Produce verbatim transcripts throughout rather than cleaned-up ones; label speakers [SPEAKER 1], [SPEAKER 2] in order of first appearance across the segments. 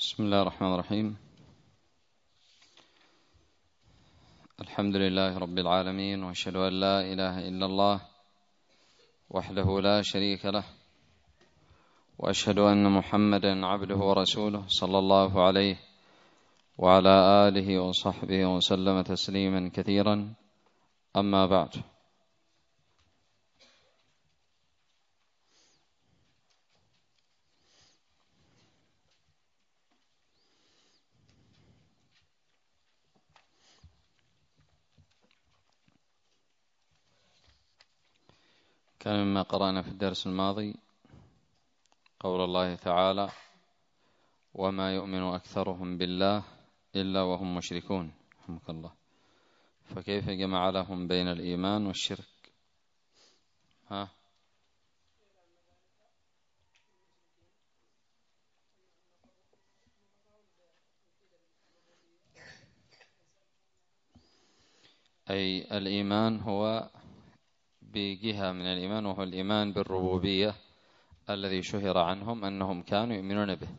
[SPEAKER 1] بسم الله الرحمن الرحيم. الحمد لله رب العالمين، وأشهد أن لا إله إلا الله وحده لا شريك له، وأشهد أن محمدا عبده ورسوله صلى الله عليه وعلى آله وصحبه وسلم تسليما كثيرا. أما بعد، كان مما قرأنا في الدرس الماضي قول الله تعالى: وما يؤمن أكثرهم بالله إلا وهم مشركون. رحمك الله. فكيف جمع لهم بين الإيمان والشرك؟ ها؟ أي الإيمان هو بجهة من الإيمان، وهو الإيمان بالربوبية الذي شهر عنهم أنهم كانوا يؤمنون به،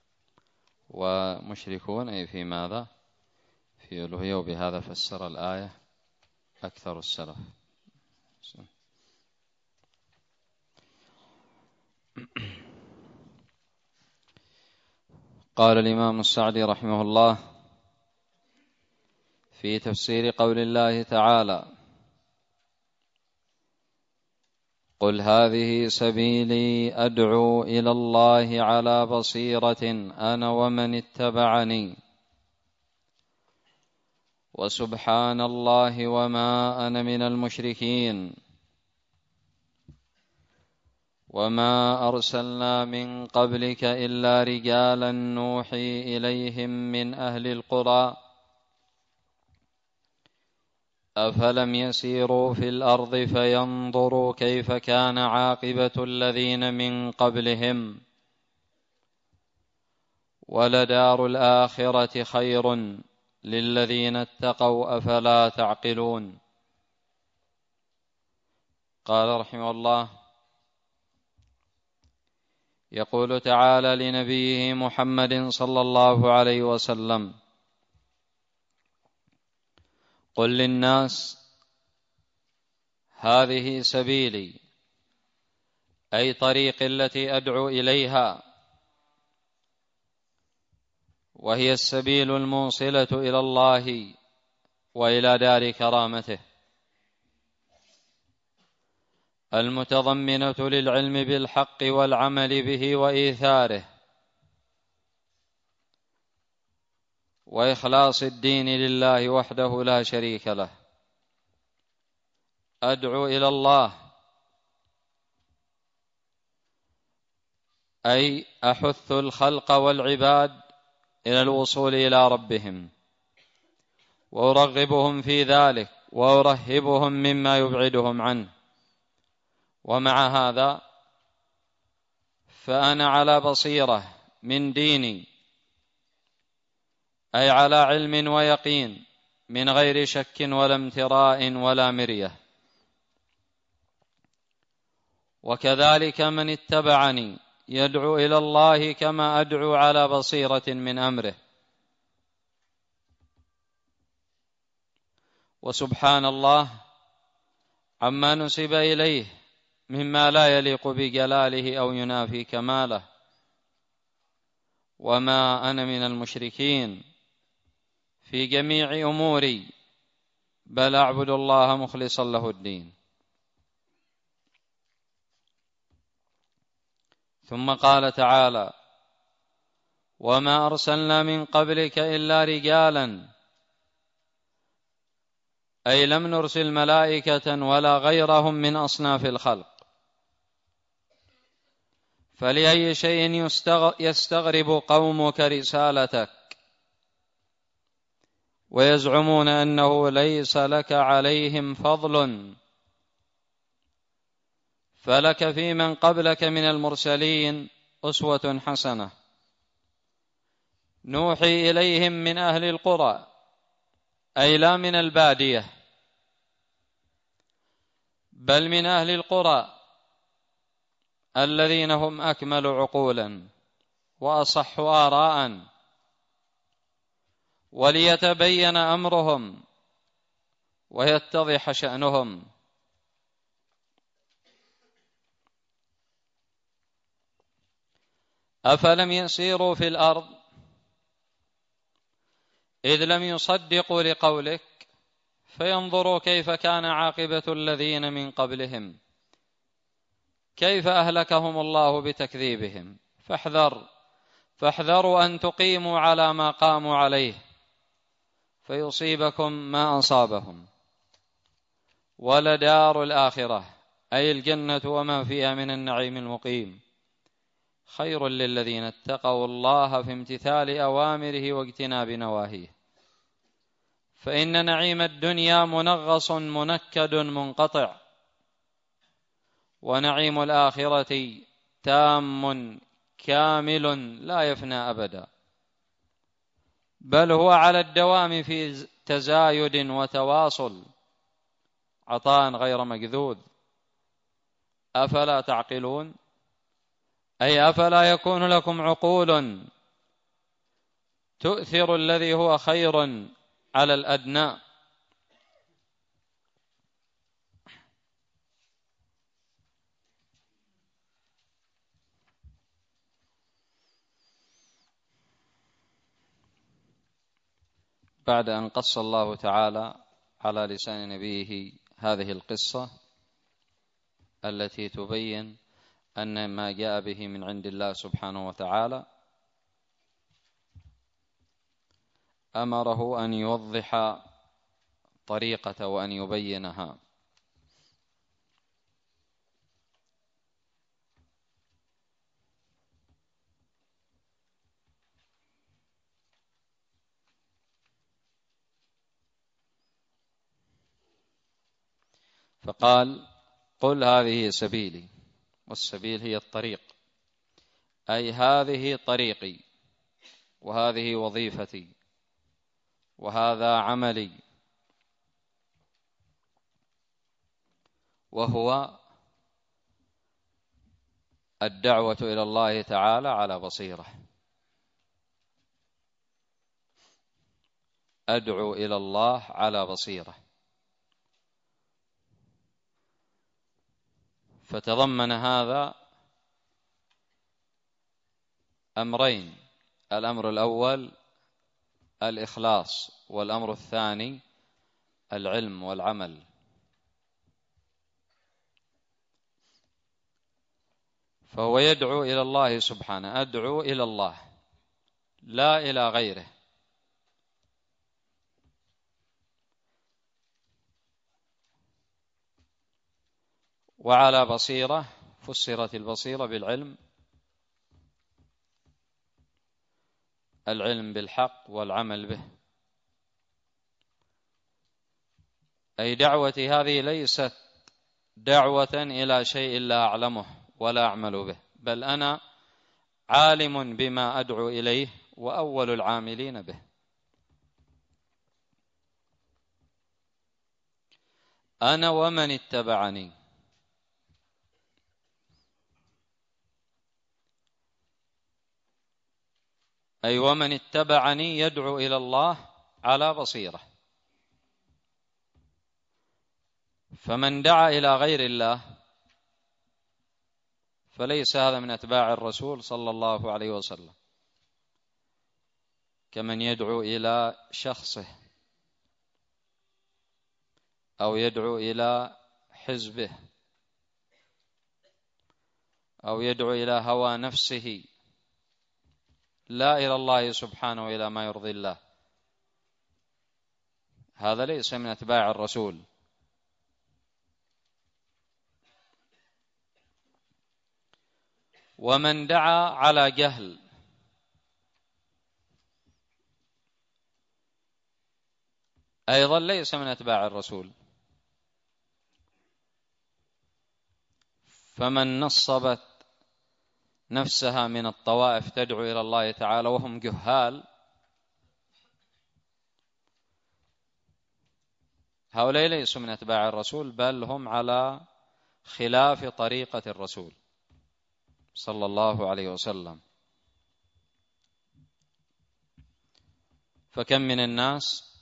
[SPEAKER 1] ومشركون أي في ماذا؟ في ألوهية. وبهذا فسر الآية أكثر السلف. قال الإمام السعدي رحمه الله في تفسير قول الله تعالى: قل هذه سبيلي أدعو إلى الله على بصيرة أنا ومن اتبعني وسبحان الله وما أنا من المشركين. وما أرسلنا من قبلك إلا رجالا نوحي إليهم من أهل القرى أفلم يسيروا في الأرض فينظروا كيف كان عاقبة الذين من قبلهم ولدار الآخرة خير للذين اتقوا أفلا تعقلون. قال رحمه الله: يقول تعالى لنبيه محمد صلى الله عليه وسلم: قل للناس هذه سبيلي، أي طريق التي أدعو إليها، وهي السبيل الموصلة إلى الله وإلى دار كرامته، المتضمنة للعلم بالحق والعمل به وإيثاره وإخلاص الدين لله وحده لا شريك له. أدعو إلى الله أي أحث الخلق والعباد إلى الوصول إلى ربهم، وأرغبهم في ذلك وأرهبهم مما يبعدهم عنه. ومع هذا فأنا على بصيرة من ديني، أي على علم ويقين من غير شك ولا امتراء ولا مرية. وكذلك من اتبعني يدعو إلى الله كما أدعو على بصيرة من أمره. وسبحان الله عما نسب إليه مما لا يليق بجلاله أو ينافي كماله. وما أنا من المشركين في جميع أموري، بل أعبد الله مخلصا له الدين. ثم قال تعالى: وما أرسلنا من قبلك إلا رجالا، أي لم نرسل ملائكة ولا غيرهم من أصناف الخلق. فلأي شيء يستغرب قومك رسالتك ويزعمون أنه ليس لك عليهم فضل، فلك في من قبلك من المرسلين أسوة حسنة نوحي إليهم من أهل القرى، أي لا من البادية بل من أهل القرى الذين هم أكمل عقولا وأصح آراء وليتبين أمرهم ويتضح شأنهم. أفلم يسيروا في الأرض إذ لم يصدقوا لقولك فينظروا كيف كان عاقبة الذين من قبلهم كيف أهلكهم الله بتكذيبهم فاحذر فاحذروا أن تقيموا على ما قاموا عليه فيصيبكم ما أصابهم. ولدار الآخرة أي الجنة وما فيها من النعيم المقيم خير للذين اتقوا الله في امتثال أوامره واجتناب نواهيه. فإن نعيم الدنيا منغص منكد منقطع، ونعيم الآخرة تام كامل لا يفنى أبدا، بل هو على الدوام في تزايد وتواصل عطاء غير مجذوذ. أفلا تعقلون؟ أي أفلا يكون لكم عقول تؤثر الذي هو خير على الأدنى؟ بعد أن قص الله تعالى على لسان نبيه هذه القصة التي تبين أن ما جاء به من عند الله سبحانه وتعالى، أمره أن يوضح طريقة وأن يبينها. فقال: قل هذه سبيلي، والسبيل هي الطريق، أي هذه طريقي وهذه وظيفتي وهذا عملي، وهو الدعوة إلى الله تعالى على بصيرة. أدعو إلى الله على بصيرة. فتضمن هذا أمرين: الأمر الأول الإخلاص، والأمر الثاني العلم والعمل. فهو يدعو إلى الله سبحانه، أدعو إلى الله لا إلى غيره. وعلى بصيرة فسرت البصيرة بالعلم، العلم بالحق والعمل به. أي دعوتي هذه ليست دعوة إلى شيء لا أعلمه ولا أعمل به، بل أنا عالم بما أدعو إليه وأول العاملين به. أنا ومن اتبعني. أي ومن اتبعني يدعو إلى الله على بصيرة. فمن دعا إلى غير الله فليس هذا من أتباع الرسول صلى الله عليه وسلم، كمن يدعو إلى شخصه أو يدعو إلى حزبه أو يدعو إلى هوى نفسه، لا إلى الله سبحانه وإلى ما يرضي الله. هذا ليس من أتباع الرسول. ومن دعا على جهل أيضا ليس من أتباع الرسول. فمن نصبت نفسها من الطوائف تدعو إلى الله تعالى وهم جهال، هؤلاء ليسوا من أتباع الرسول، بل هم على خلاف طريقة الرسول صلى الله عليه وسلم. فكم من الناس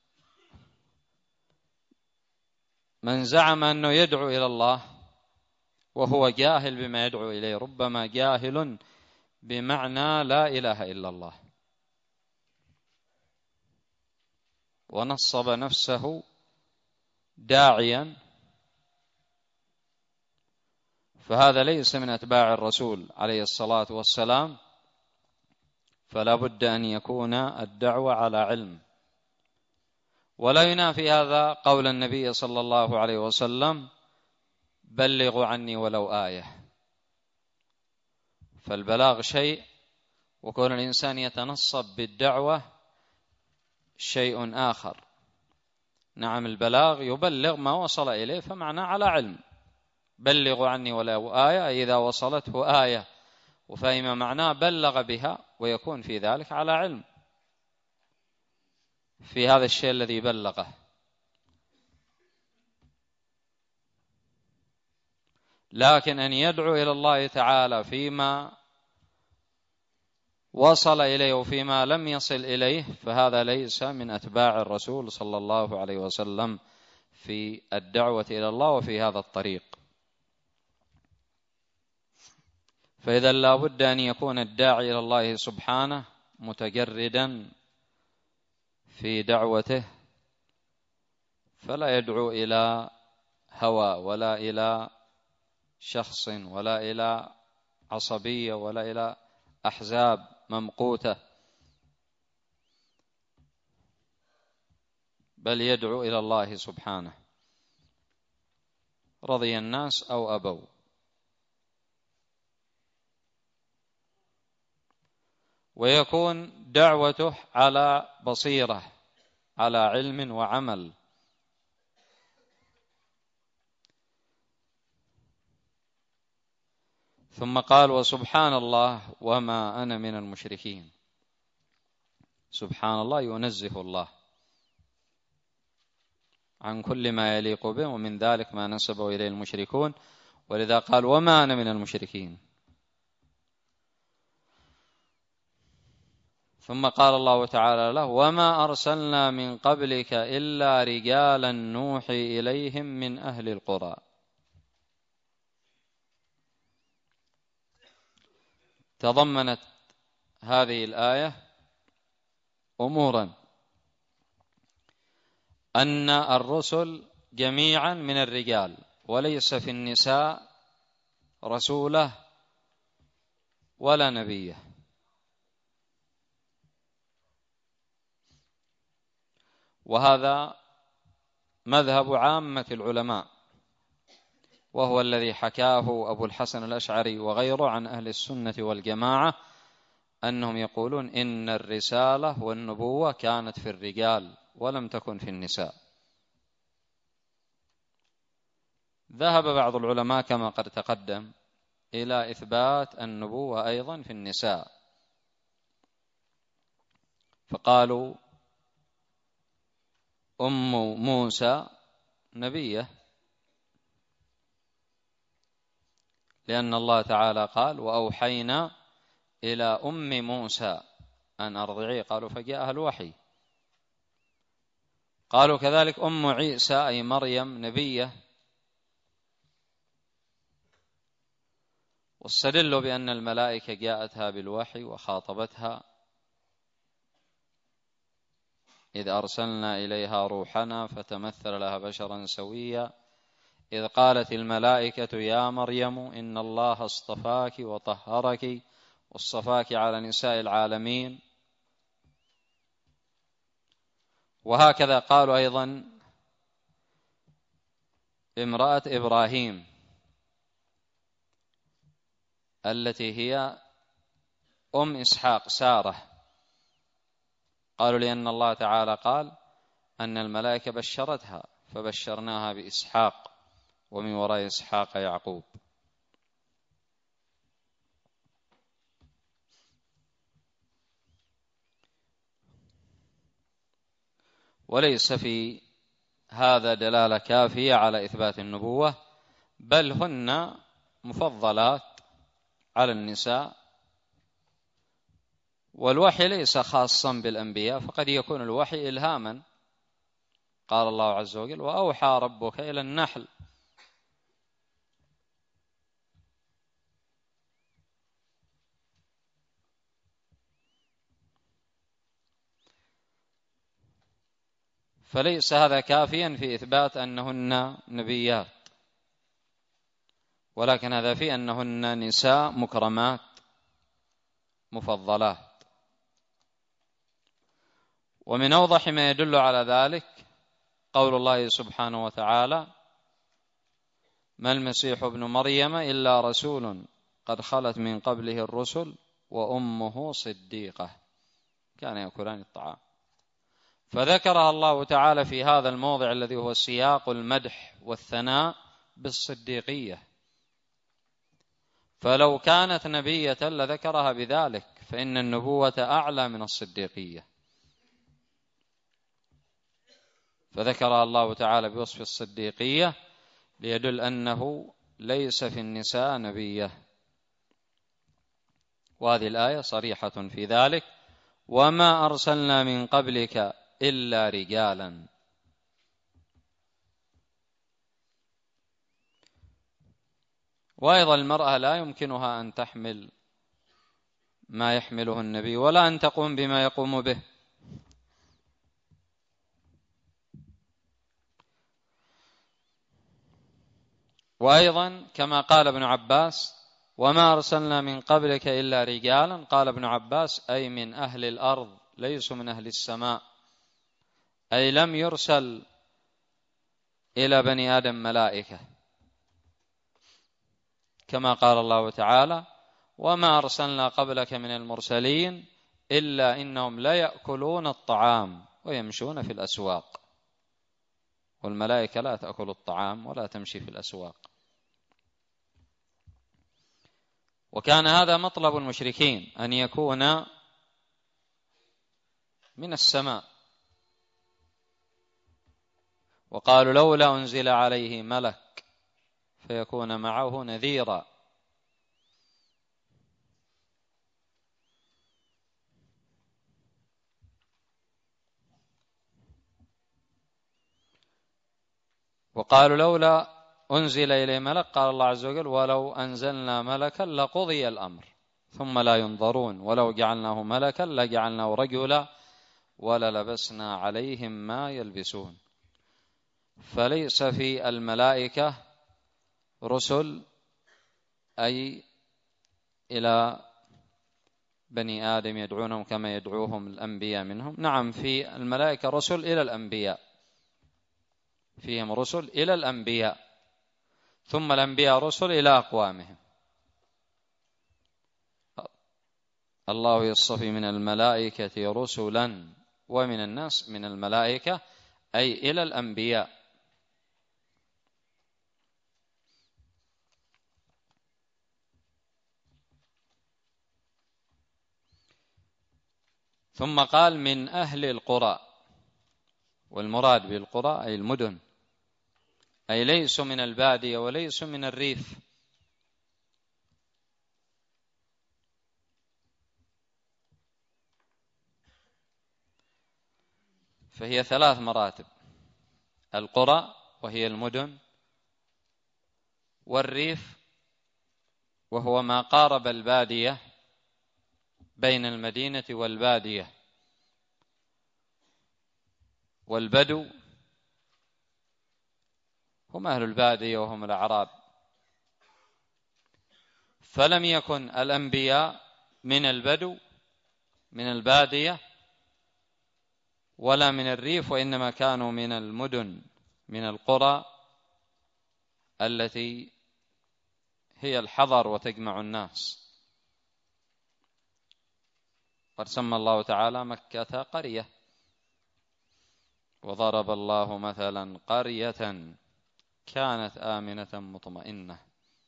[SPEAKER 1] من زعم أنه يدعو إلى الله وهو جاهل بما يدعو إليه، ربما جاهل بمعنى لا إله إلا الله، ونصب نفسه داعيا، فهذا ليس من أتباع الرسول عليه الصلاة والسلام. فلا بد أن يكون الدعوة على علم. ولا ينافي هذا قول النبي صلى الله عليه وسلم: بلغوا عني ولو آية. فالبلاغ شيء، وكون الإنسان يتنصب بالدعوة شيء آخر. نعم، البلاغ يبلغ ما وصل إليه، فمعنى على علم. بلغوا عني ولو آية، إذا وصلته آية وفهم معناه بلغ بها، ويكون في ذلك على علم في هذا الشيء الذي بلغه. لكن أن يدعو إلى الله تعالى فيما وصل إليه وفيما لم يصل إليه، فهذا ليس من أتباع الرسول صلى الله عليه وسلم في الدعوة إلى الله وفي هذا الطريق. فإذا لا بد أن يكون الداعي إلى الله سبحانه متجردا في دعوته، فلا يدعو إلى هوى ولا إلى شخص ولا إلى عصبية ولا إلى أحزاب ممقوتة، بل يدعو إلى الله سبحانه رضي الناس أو أبوا. ويكون دعوته على بصيرة، على علم وعمل. ثم قال: وسبحان الله وما أنا من المشركين. سبحان الله، ينزه الله عن كل ما يليق به، ومن ذلك ما نسبه إليه المشركون، ولذا قال: وما أنا من المشركين. ثم قال الله تعالى له: وما أرسلنا من قبلك إلا رجالا نوحي إليهم من أهل القرى. تضمنت هذه الآية أمورا: أن الرسل جميعا من الرجال، وليس في النساء رسولة ولا نبيه. وهذا مذهب عامة العلماء، وهو الذي حكاه أبو الحسن الأشعري وغيره عن أهل السنة والجماعة، أنهم يقولون إن الرسالة والنبوة كانت في الرجال ولم تكن في النساء. ذهب بعض العلماء كما قد تقدم إلى إثبات النبوة أيضا في النساء، فقالوا: أم موسى نبية، لأن الله تعالى قال: وأوحينا إلى أم موسى أن أرضعيه، قالوا فجاءها الوحي. قالوا كذلك أم عيسى أي مريم نبية، واستدلوا بأن الملائكة جاءتها بالوحي وخاطبتها: إذ أرسلنا إليها روحنا فتمثل لها بشرا سويا، إذ قالت الملائكة يا مريم إن الله اصطفاك وطهرك واصطفاك على نساء العالمين. وهكذا قالوا أيضا امرأة إبراهيم التي هي أم إسحاق سارة، قالوا لأن الله تعالى قال أن الملائكة بشرتها فبشرناها بإسحاق ومن وراء إسحاق يعقوب. وليس في هذا دلالة كافية على إثبات النبوة، بل هن مفضلات على النساء، والوحي ليس خاصا بالأنبياء، فقد يكون الوحي إلهاما. قال الله عز وجل: وأوحى ربك إلى النحل. فليس هذا كافيا في إثبات أنهن نبيات، ولكن هذا في أنهن نساء مكرمات مفضلات. ومن أوضح ما يدل على ذلك قول الله سبحانه وتعالى: ما المسيح ابن مريم إلا رسول قد خلت من قبله الرسل وأمه صديقة كان يأكلان الطعام. فذكرها الله تعالى في هذا الموضع الذي هو سياق المدح والثناء بالصديقية، فلو كانت نبية لذكرها بذلك، فإن النبوة أعلى من الصديقية، فذكرها الله تعالى بوصف الصديقية ليدل أنه ليس في النساء نبية. وهذه الآية صريحة في ذلك: وما أرسلنا من قبلك إلا رجالا. وأيضا المرأة لا يمكنها أن تحمل ما يحمله النبي ولا أن تقوم بما يقوم به. وأيضا كما قال ابن عباس: وما أرسلنا من قبلك إلا رجالا، قال ابن عباس: أي من أهل الأرض ليسوا من أهل السماء، أي لم يرسل إلى بني آدم ملائكة، كما قال الله تعالى: وما أرسلنا قبلك من المرسلين إلا إنهم لا يأكلون الطعام ويمشون في الأسواق. والملائكة لا تأكل الطعام ولا تمشي في الأسواق. وكان هذا مطلب المشركين، أن يكون من السماء، وقالوا: لولا أنزل عليه ملك فيكون معه نذيرا. وقالوا: لولا أنزل إليه ملك، قال الله عز وجل: ولو أنزلنا ملكا لقضي الأمر ثم لا ينظرون ولو جعلناه ملكا لجعلناه رجلا وللبسنا عليهم ما يلبسون. فليس في الملائكة رسل أي إلى بني آدم يدعونهم كما يدعوهم الأنبياء منهم. نعم، في الملائكة رسل إلى الأنبياء، فيهم رسل إلى الأنبياء، ثم الأنبياء رسل إلى أقوامهم. الله يصطفي من الملائكة رسلا ومن الناس. من الملائكة أي إلى الأنبياء. ثم قال: من أهل القرى، والمراد بالقرى أي المدن، أي ليسوا من البادية وليسوا من الريف. فهي ثلاث مراتب: القرى وهي المدن، والريف وهو ما قارب البادية بين المدينة والبادية، والبدو هم أهل البادية وهم الأعراب. فلم يكن الأنبياء من البدو من البادية ولا من الريف، وإنما كانوا من المدن، من القرى التي هي الحضر وتجمع الناس. قد سمى الله تعالى مكة قرية: وضرب الله مثلا قرية كانت آمنة مطمئنة.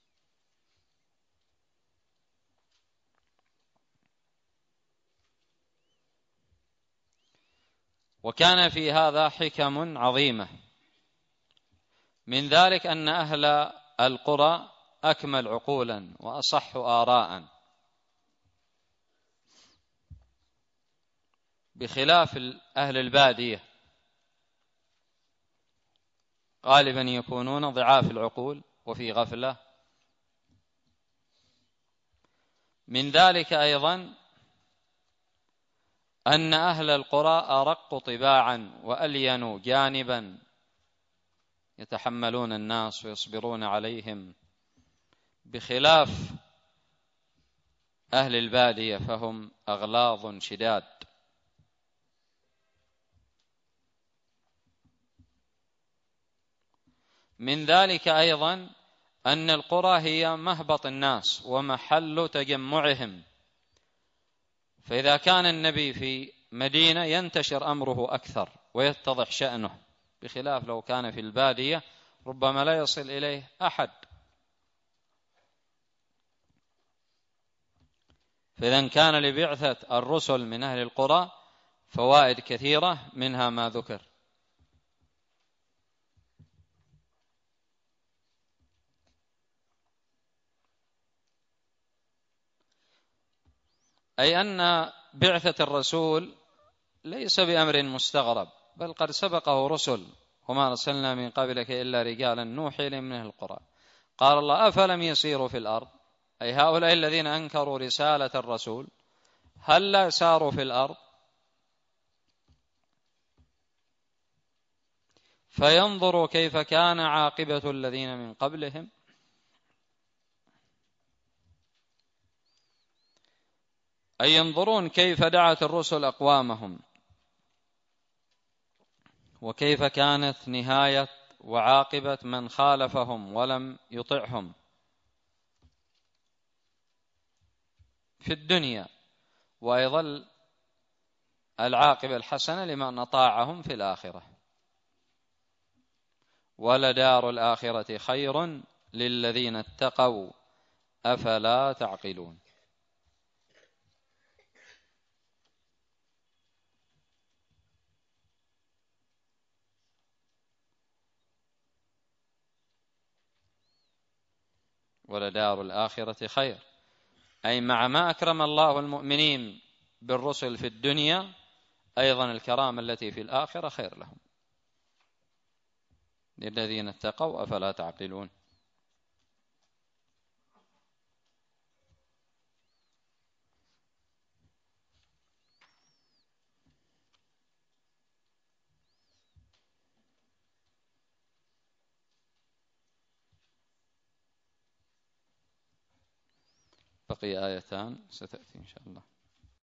[SPEAKER 1] وكان في هذا حكم عظيمة، من ذلك أن أهل القرى أكمل عقولا وأصح آراء، بخلاف أهل البادية غالبا يكونون ضعاف العقول وفي غفلة. من ذلك أيضا أن أهل القرى أرق طباعا وألين جانبا، يتحملون الناس ويصبرون عليهم، بخلاف أهل البادية فهم أغلاظ شداد. من ذلك أيضا أن القرى هي مهبط الناس ومحل تجمعهم، فإذا كان النبي في مدينة ينتشر أمره أكثر ويتضح شأنه، بخلاف لو كان في البادية ربما لا يصل إليه أحد. فإذا كان لبعثة الرسل من أهل القرى فوائد كثيرة، منها ما ذكر. أي أن بعثة الرسول ليس بأمر مستغرب، بل قد سبقه رسل، وما أرسلنا من قبلك إلا رجالا نوحي إليهم من أهل القرى. قال الله: أفلم يسيروا في الأرض، أي هؤلاء الذين أنكروا رسالة الرسول هل لا ساروا في الأرض فينظروا كيف كان عاقبة الذين من قبلهم. أي ينظرون كيف دعت الرسل أقوامهم، وكيف كانت نهاية وعاقبة من خالفهم ولم يطعهم في الدنيا، ويظل العاقبة الحسنة لمن أطاعهم في الآخرة. ولدار الآخرة خير للذين اتقوا أفلا تعقلون. ولدار الآخرة خير، أي مع ما أكرم الله المؤمنين بالرسل في الدنيا، أيضا الكرامة التي في الآخرة خير لهم للذين اتقوا أفلا تعقلون. بقي آيتان ستأتي إن شاء الله.